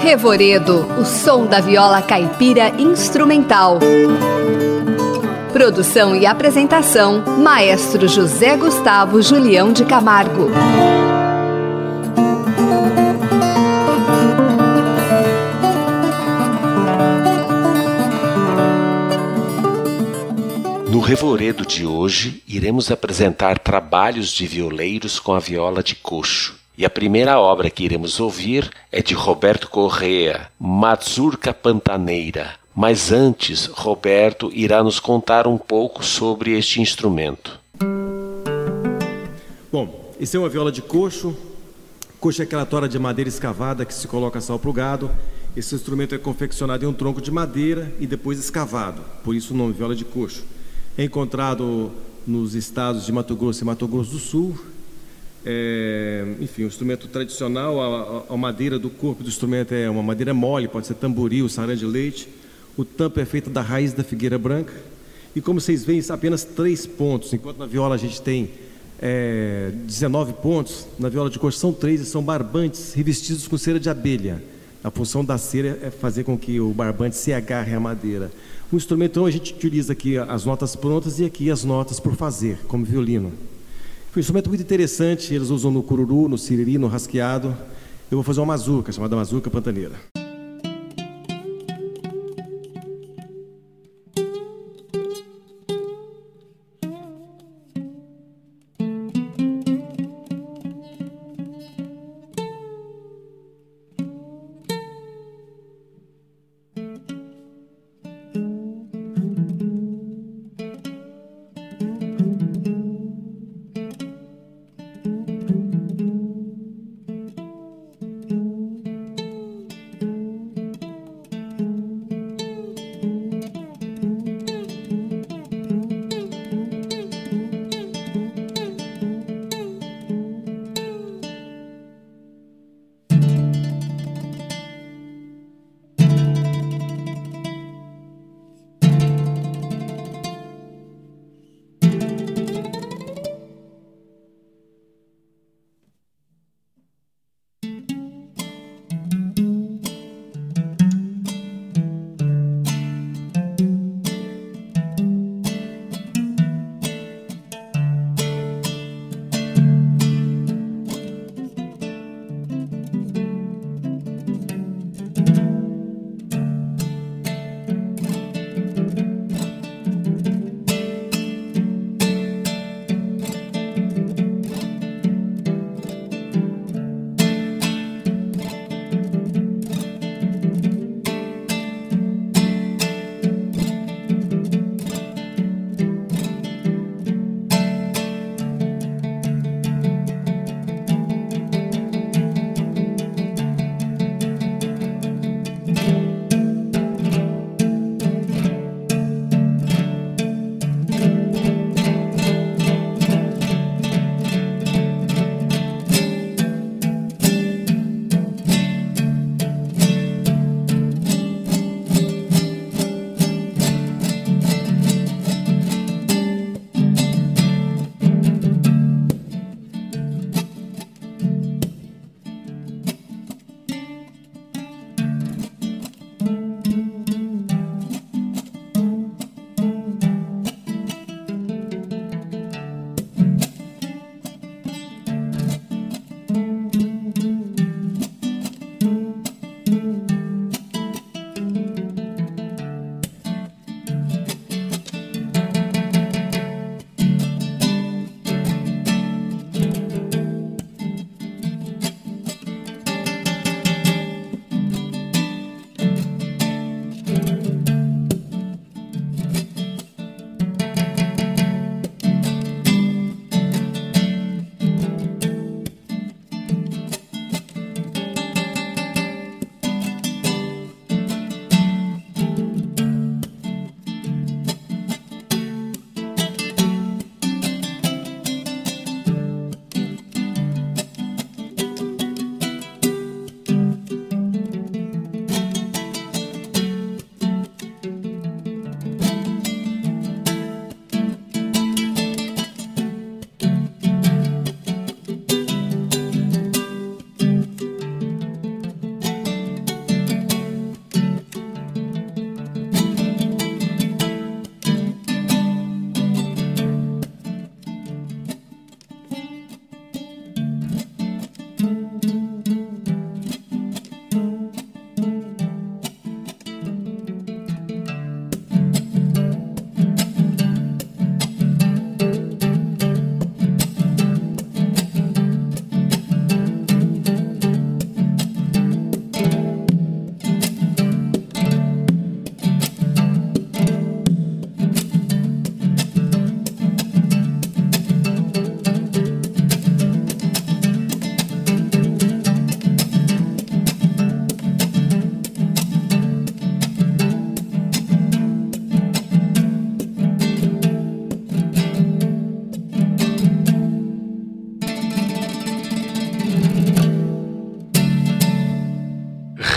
Revoredo, o som da viola caipira instrumental. Produção e apresentação, Maestro José Gustavo Julião de Camargo. No Revoredo de hoje, iremos apresentar trabalhos de violeiros com a viola de coxo. E a primeira obra que iremos ouvir é de Roberto Correa, Mazurca Pantaneira. Mas antes, Roberto irá nos contar um pouco sobre este instrumento. Bom, esse é uma viola de coxo. Coxo é aquela tora de madeira escavada que se coloca sal pro gado. Esse instrumento é confeccionado em um tronco de madeira e depois escavado. Por isso o nome viola de coxo. É encontrado nos estados de Mato Grosso e Mato Grosso do Sul. Enfim, o instrumento tradicional, a madeira do corpo do instrumento é uma madeira mole, pode ser tamboril, sarã de leite. O tampo é feito da raiz da figueira branca. E como vocês veem, apenas 3 pontos. Enquanto na viola a gente tem 19 pontos, na viola de coxo são 3 e são barbantes revestidos com cera de abelha. A função da cera é fazer com que o barbante se agarre à madeira. O instrumento, então, a gente utiliza aqui as notas prontas e aqui as notas por fazer, como violino. Foi um instrumento muito interessante, eles usam no cururu, no siriri, no rasqueado. Eu vou fazer uma mazurca, chamada Mazurca Pantaneira.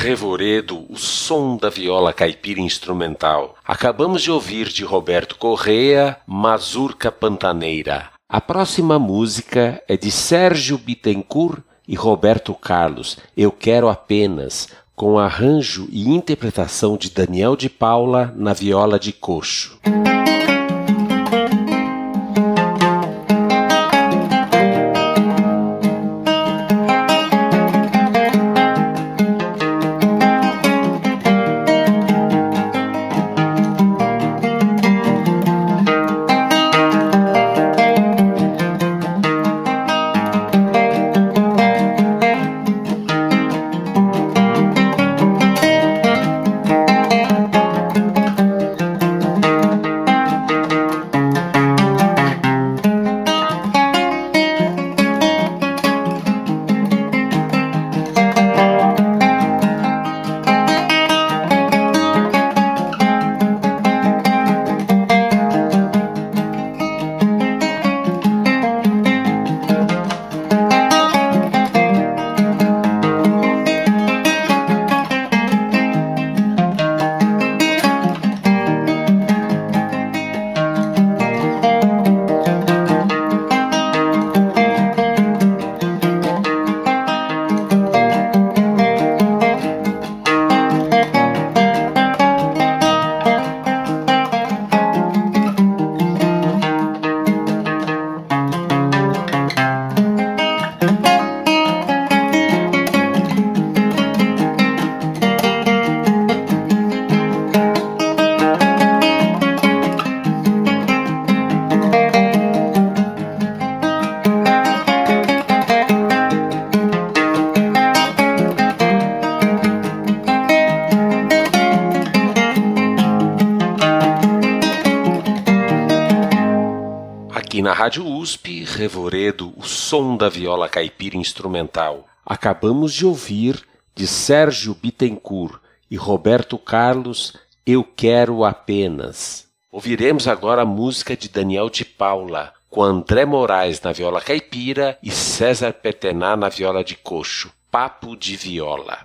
Revoredo, o som da viola caipira instrumental. Acabamos de ouvir de Roberto Corrêa, Mazurca Pantaneira. A próxima música é de Sérgio Bittencourt e Roberto Carlos, Eu Quero Apenas, com arranjo e interpretação de Daniel de Paula na viola de coxo. Aqui na Rádio USP, Revoredo, o som da viola caipira instrumental. Acabamos de ouvir de Sérgio Bittencourt e Roberto Carlos, Eu Quero Apenas. Ouviremos agora a música de Daniel de Paula, com André Moraes na viola caipira e César Petená na viola de coxo, Papo de Viola.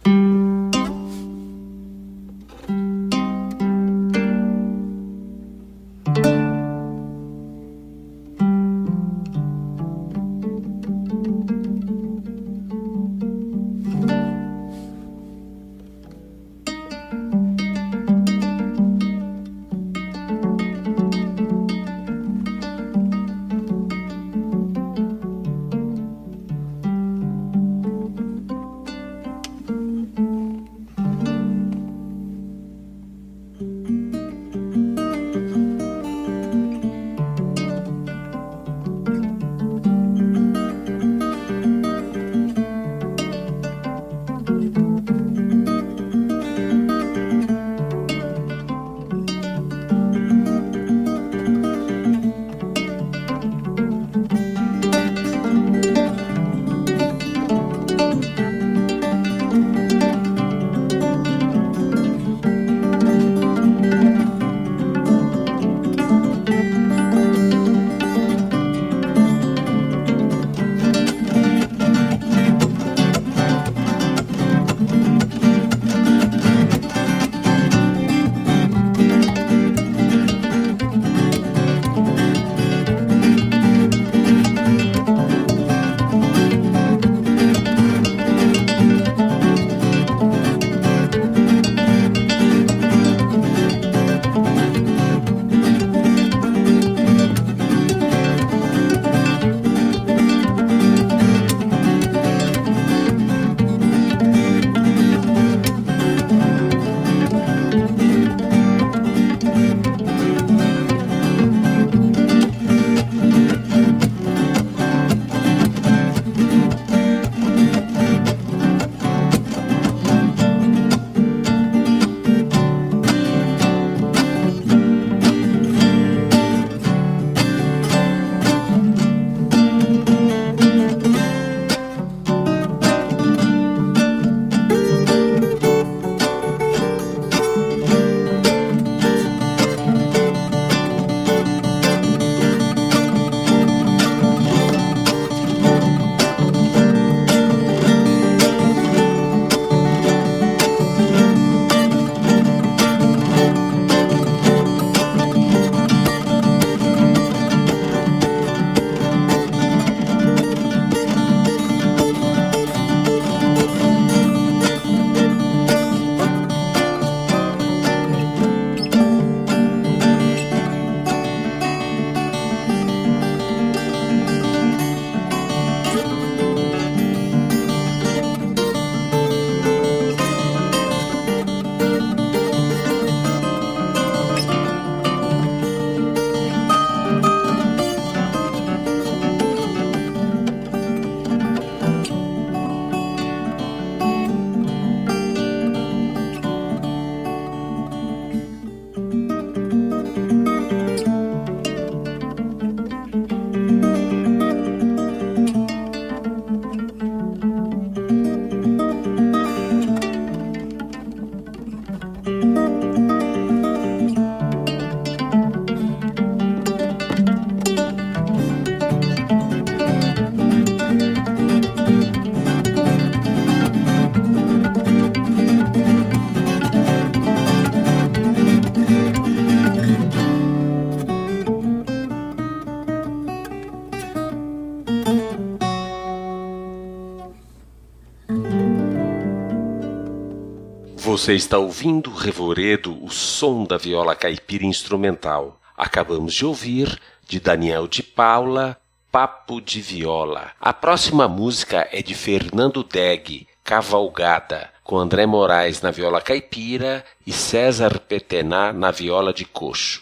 Você está ouvindo Revoredo, o som da viola caipira instrumental. Acabamos de ouvir, de Daniel de Paula, Papo de Viola. A próxima música é de Fernando Deg, Cavalgada, com André Moraes na viola caipira e César Petená na viola de coxo.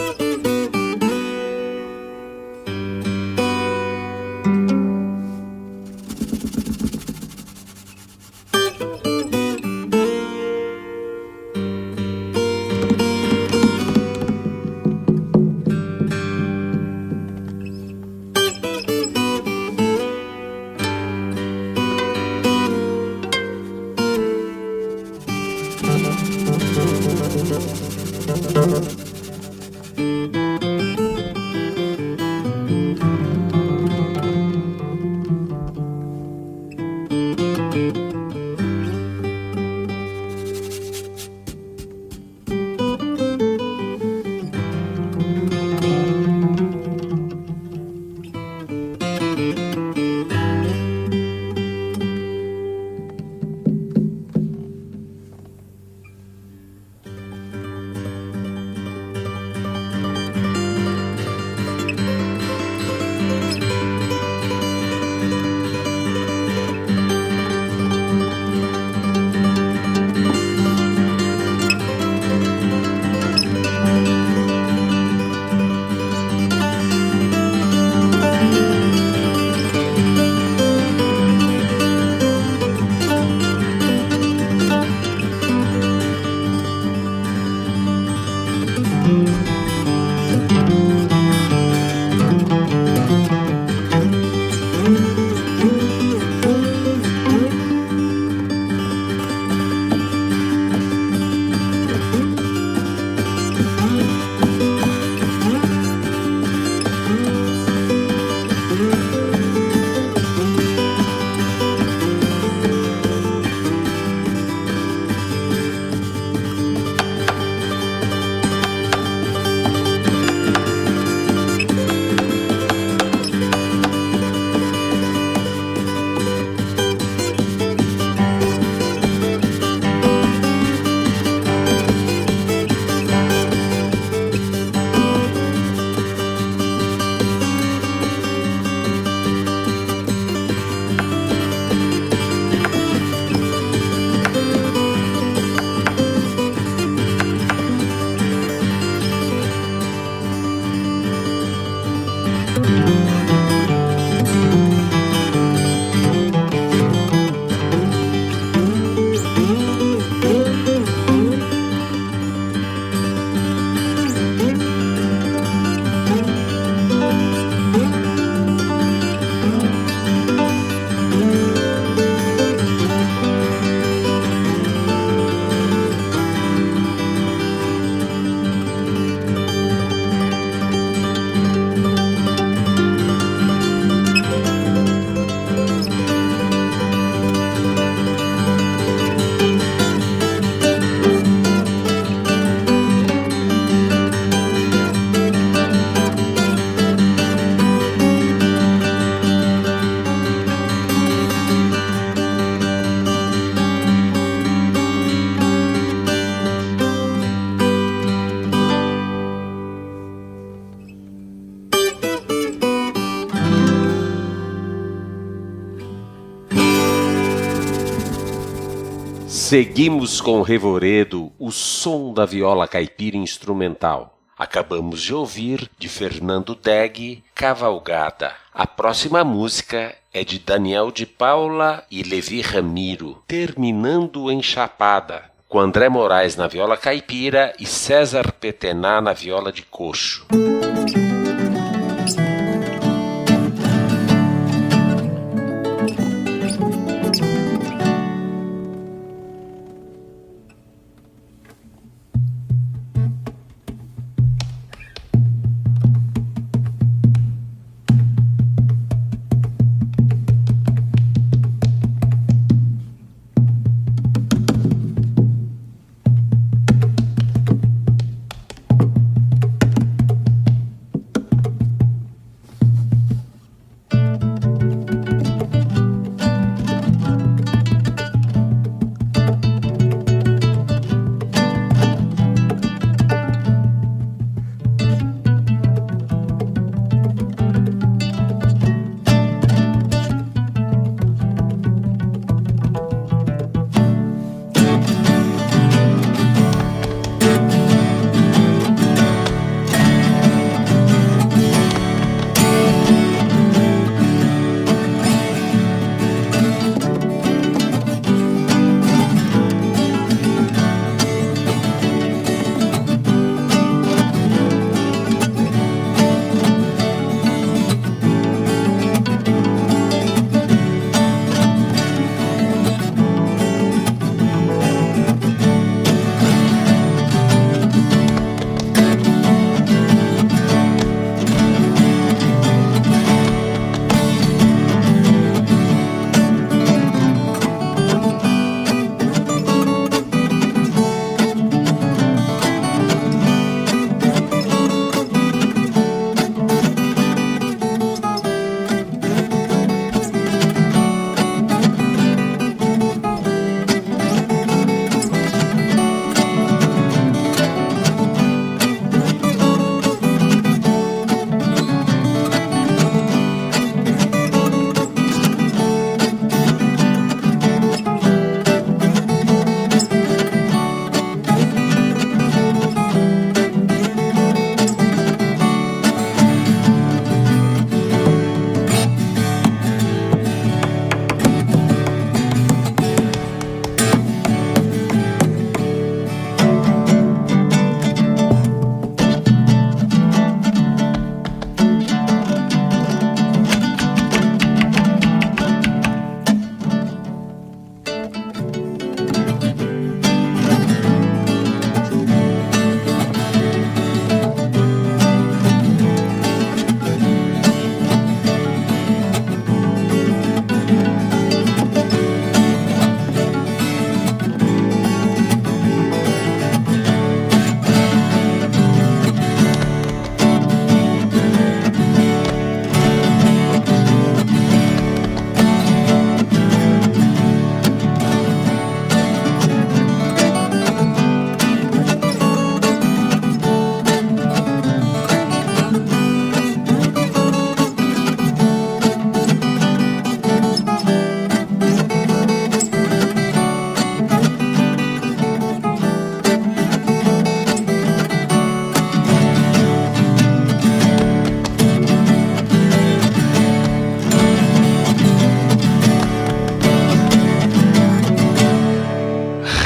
Seguimos com Revoredo, o som da viola caipira instrumental. Acabamos de ouvir, de Fernando Deg, Cavalgada. A próxima música é de Daniel de Paula e Levi Ramiro, Terminando em Chapada, com André Moraes na viola caipira e César Petená na viola de coxo.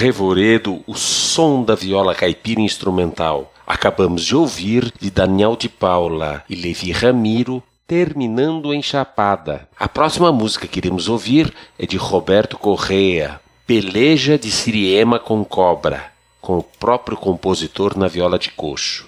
Revoredo, o som da viola caipira instrumental. Acabamos de ouvir de Daniel de Paula e Levi Ramiro, Terminando em Chapada. A próxima música que iremos ouvir é de Roberto Correa, Peleja de Siriema com Cobra, com o próprio compositor na viola de coxo.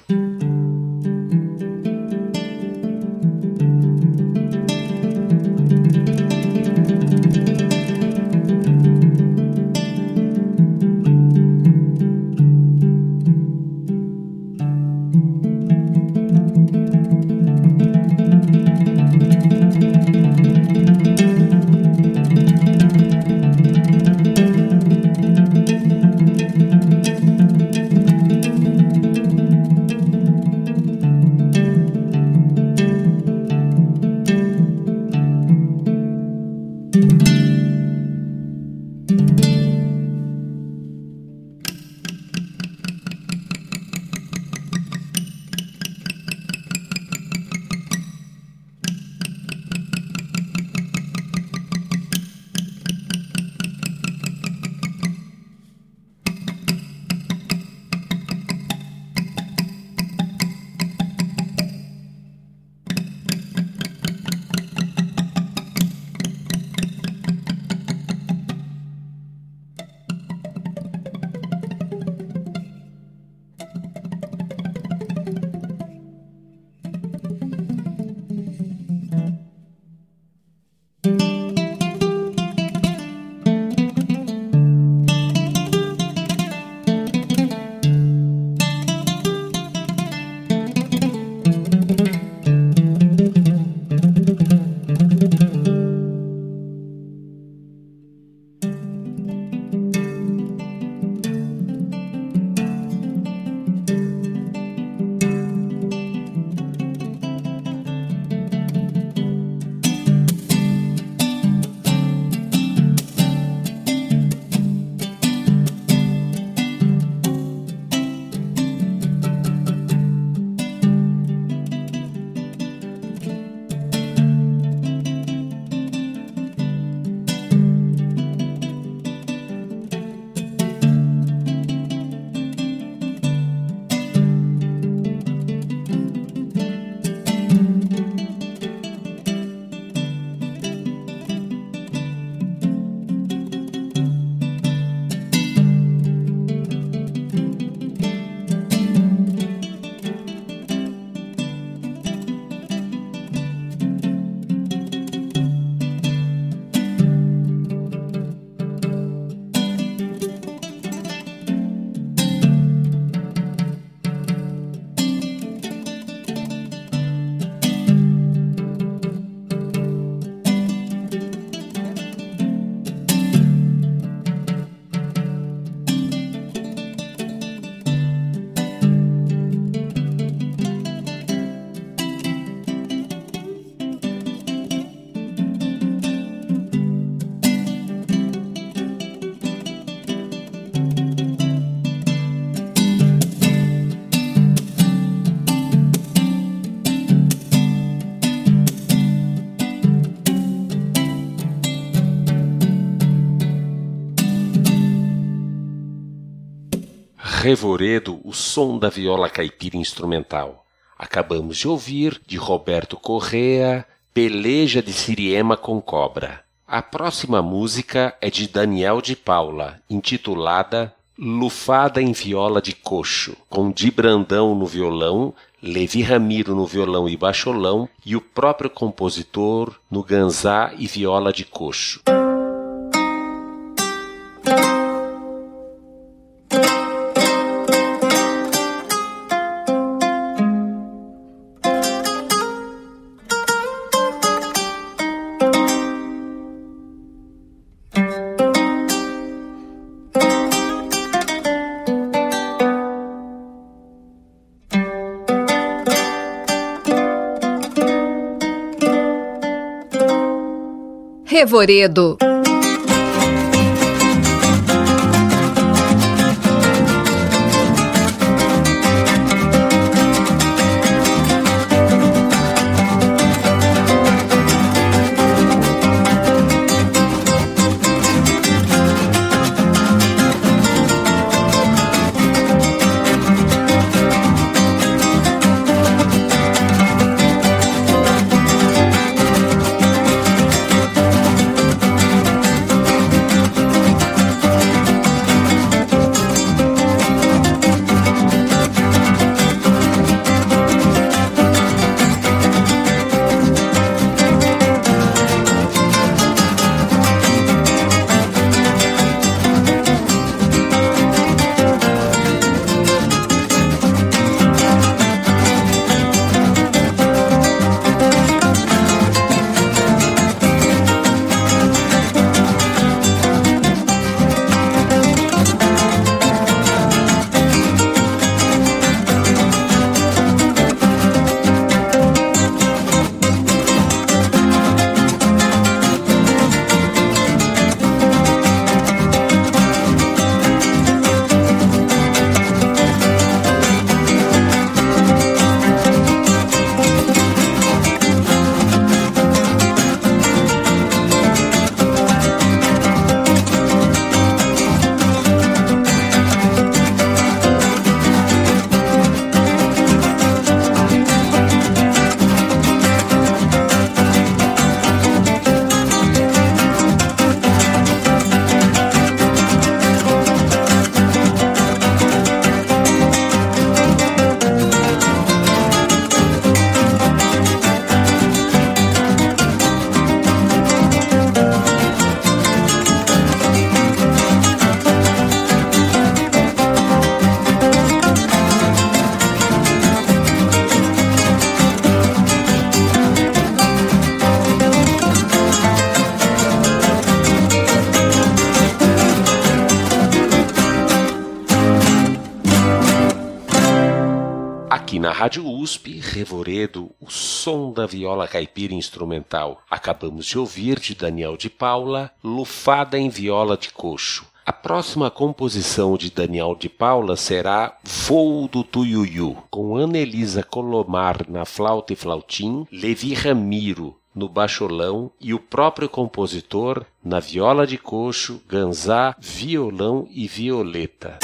Revoredo, o som da viola caipira instrumental. Acabamos de ouvir, de Roberto Correa, Peleja de Siriema com Cobra. A próxima música é de Daniel de Paula, intitulada Lufada em Viola de Coxo, com Di Brandão no violão, Levi Ramiro no violão e baixolão e o próprio compositor no ganzá e viola de coxo. Revoredo. Aqui na Rádio USP, Revoredo, o som da viola caipira instrumental. Acabamos de ouvir de Daniel de Paula, Lufada em Viola de Coxo. A próxima composição de Daniel de Paula será Voo do Tuiuiu, com Ana Elisa Colomar na flauta e flautim, Levi Ramiro no baixolão e o próprio compositor na viola de coxo, ganzá, violão e violeta.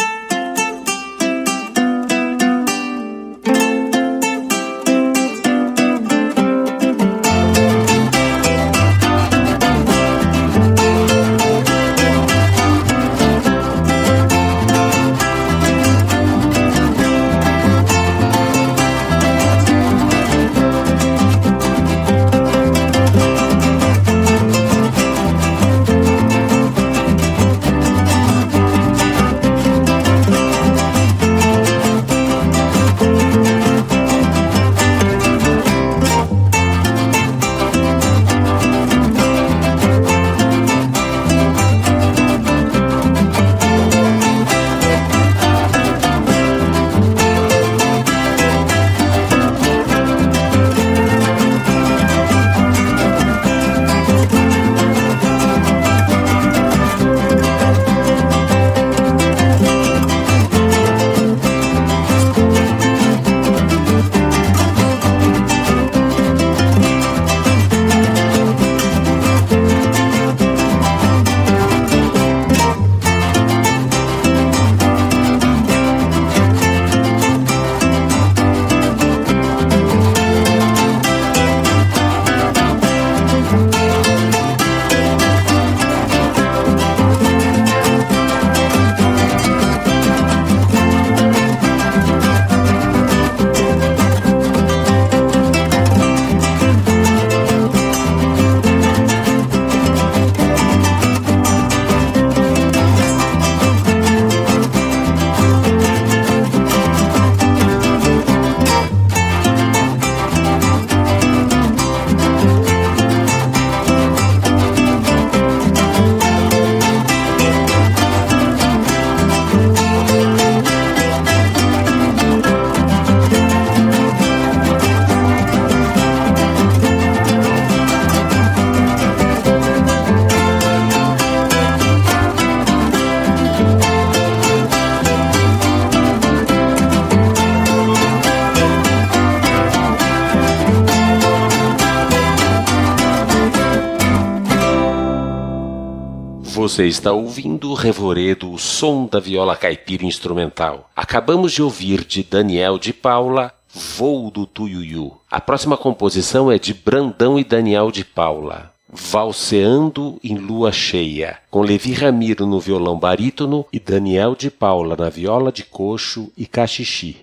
Você está ouvindo o Revoredo, o som da viola caipira instrumental. Acabamos de ouvir de Daniel de Paula, Voo do Tuiuiu. A próxima composição é de Brandão e Daniel de Paula, Valseando em Lua Cheia, com Levi Ramiro no violão barítono e Daniel de Paula na viola de coxo e cachixi.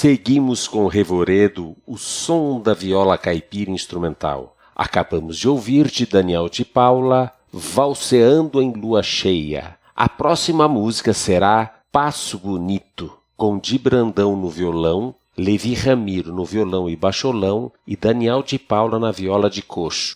Seguimos com Revoredo, o som da viola caipira instrumental. Acabamos de ouvir de Daniel de Paula, Valseando em Lua Cheia. A próxima música será Passo Bonito, com Di Brandão no violão, Levi Ramiro no violão e baixolão e Daniel de Paula na viola de coxo.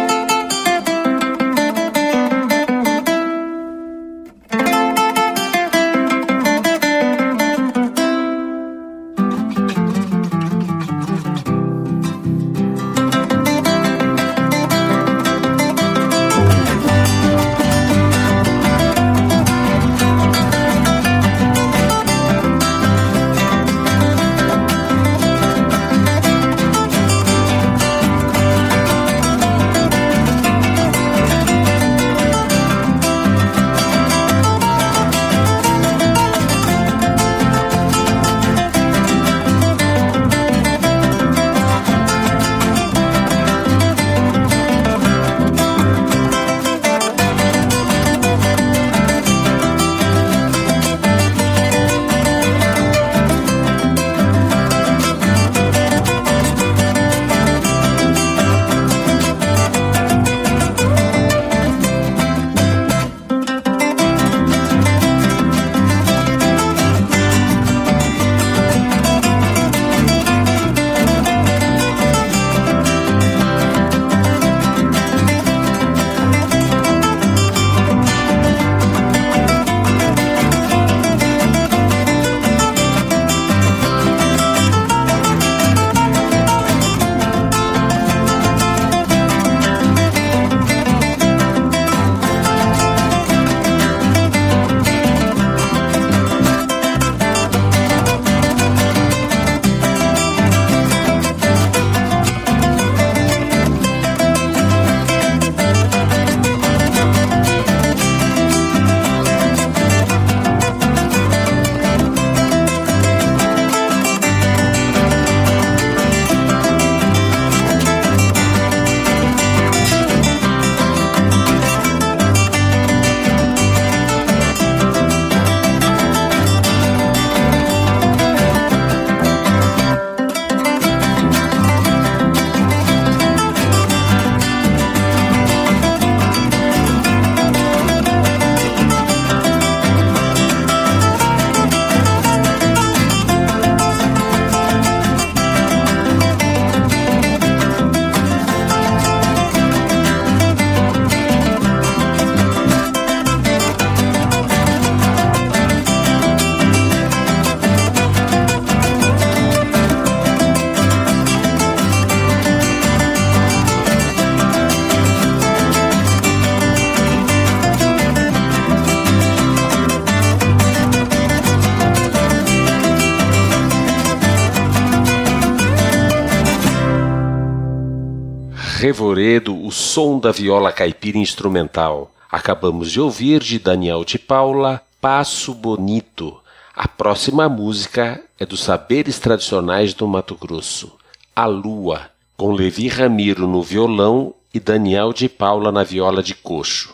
Revoredo, o som da viola caipira instrumental. Acabamos de ouvir de Daniel de Paula, Passo Bonito. A próxima música é dos Saberes Tradicionais do Mato Grosso, A Lua, com Levi Ramiro no violão e Daniel de Paula na viola de coxo.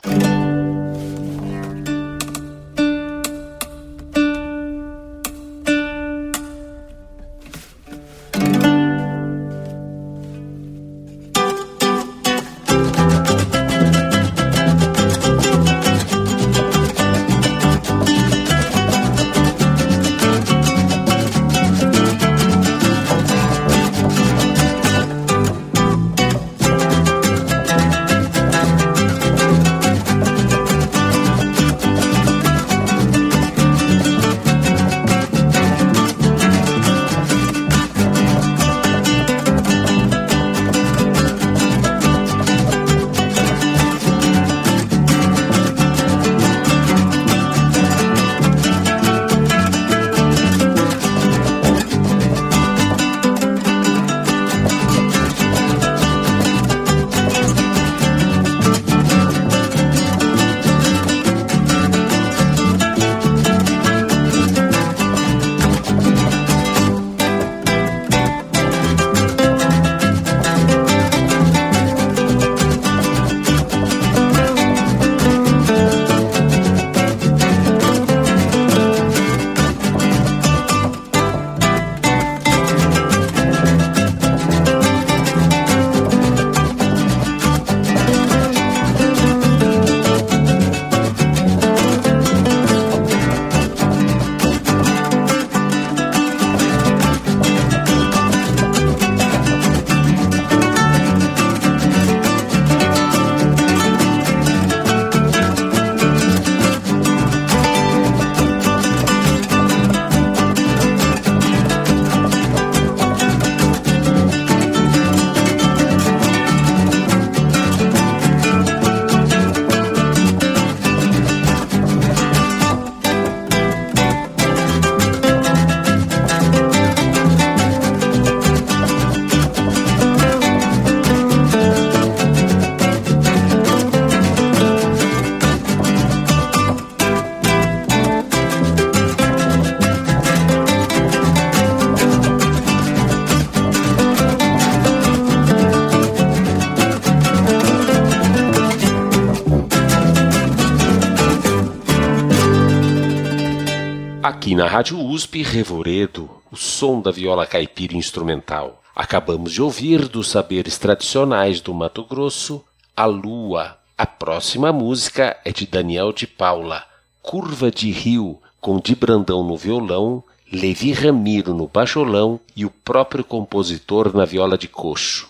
Aqui na Rádio USP, Revoredo, o som da viola caipira instrumental. Acabamos de ouvir dos saberes tradicionais do Mato Grosso, A Lua. A próxima música é de Daniel de Paula, Curva de Rio, com Di Brandão no violão, Levi Ramiro no bajolão e o próprio compositor na viola de coxo.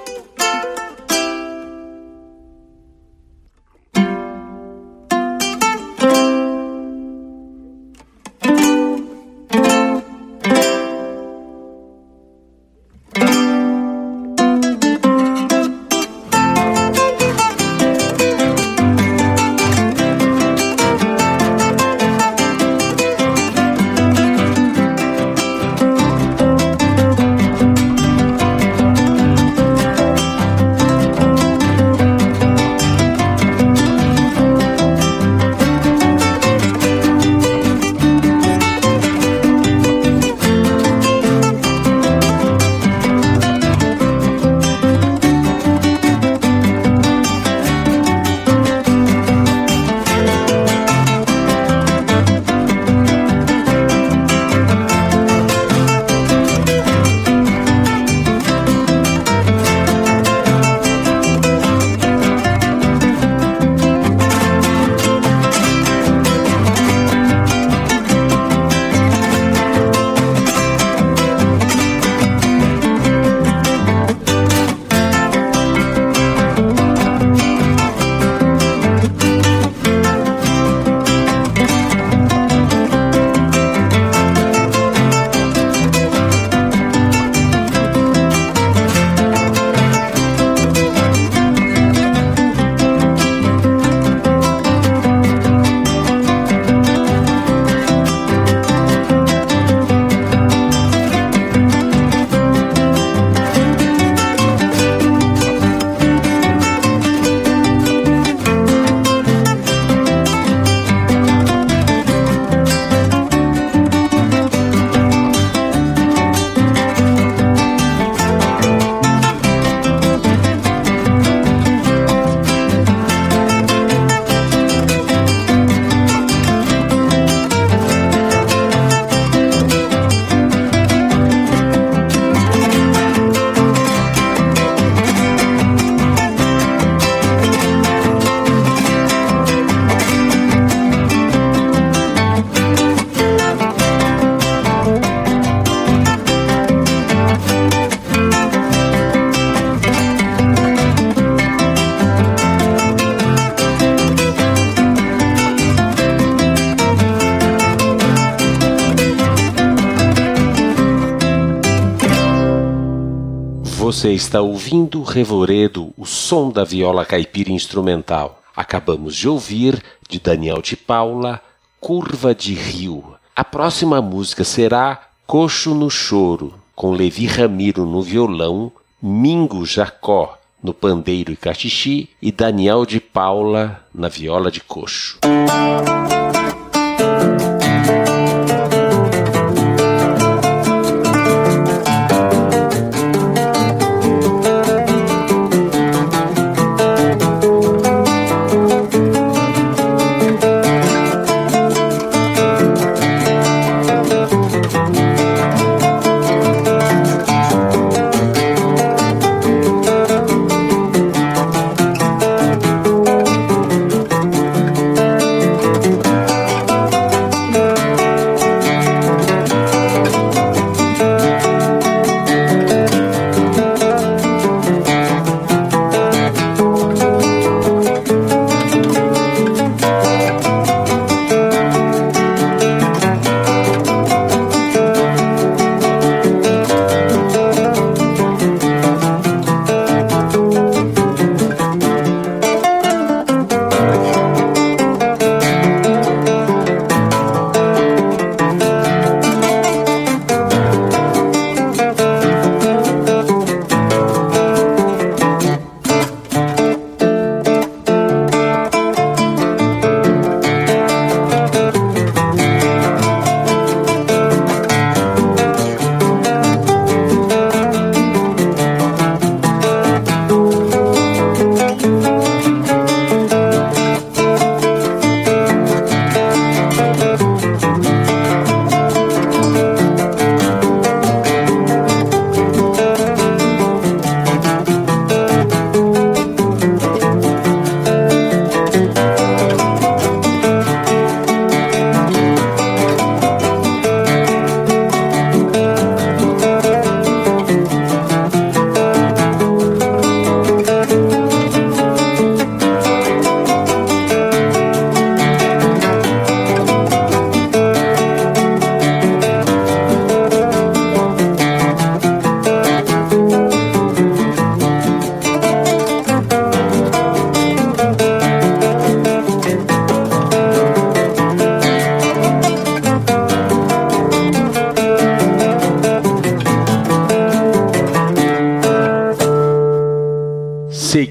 Você está ouvindo Revoredo, o som da viola caipira instrumental. Acabamos de ouvir, de Daniel de Paula, Curva de Rio. A próxima música será Coxo no Choro, com Levi Ramiro no violão, Mingo Jacó no pandeiro e cachixi e Daniel de Paula na viola de coxo.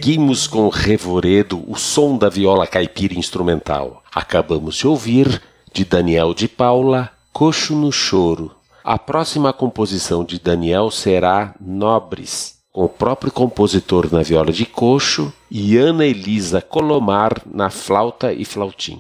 Seguimos com Revoredo, o som da viola caipira instrumental. Acabamos de ouvir, de Daniel de Paula, Coxo no Choro. A próxima composição de Daniel será Nobres, com o próprio compositor na viola de coxo e Ana Elisa Colomar na flauta e flautim.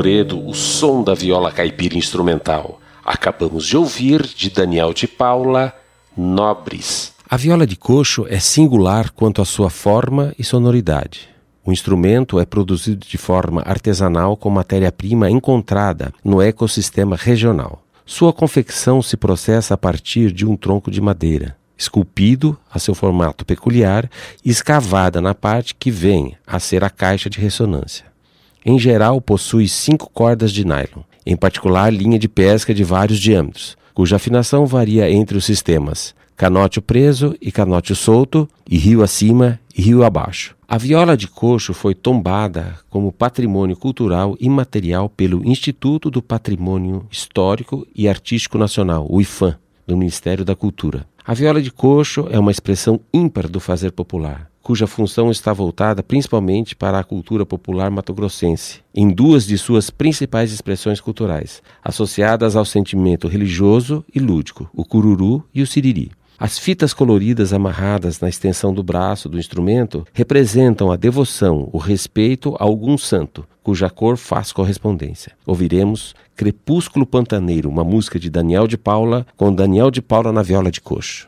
Toledo o som da viola caipira instrumental. Acabamos de ouvir, de Daniel de Paula, Nobres. A viola de coxo é singular quanto à sua forma e sonoridade. O instrumento é produzido de forma artesanal com matéria-prima encontrada no ecossistema regional. Sua confecção se processa a partir de um tronco de madeira, esculpido a seu formato peculiar e escavada na parte que vem a ser a caixa de ressonância. Em geral, possui 5 cordas de nylon, em particular linha de pesca de vários diâmetros, cuja afinação varia entre os sistemas canótio preso e canótio solto, e rio acima e rio abaixo. A viola de coxo foi tombada como patrimônio cultural imaterial pelo Instituto do Patrimônio Histórico e Artístico Nacional, o IFAM, do Ministério da Cultura. A viola de coxo é uma expressão ímpar do fazer popular, cuja função está voltada principalmente para a cultura popular matogrossense, em 2 de suas principais expressões culturais, associadas ao sentimento religioso e lúdico, o cururu e o siriri. As fitas coloridas amarradas na extensão do braço do instrumento representam a devoção, o respeito a algum santo, cuja cor faz correspondência. Ouviremos Crepúsculo Pantaneiro, uma música de Daniel de Paula, com Daniel de Paula na viola de coxo.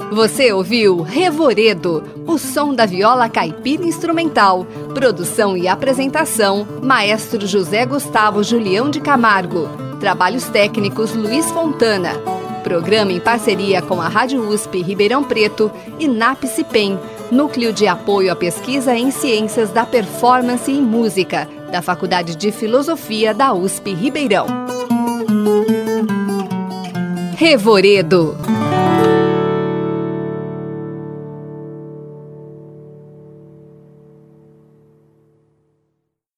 Você ouviu Revoredo, o som da viola caipira instrumental. Produção e apresentação, Maestro José Gustavo Julião de Camargo. Trabalhos técnicos, Luiz Fontana. Programa em parceria com a Rádio USP Ribeirão Preto e NAPCIPEM, Núcleo de Apoio à Pesquisa em Ciências da Performance e Música, da Faculdade de Filosofia da USP Ribeirão. Revoredo.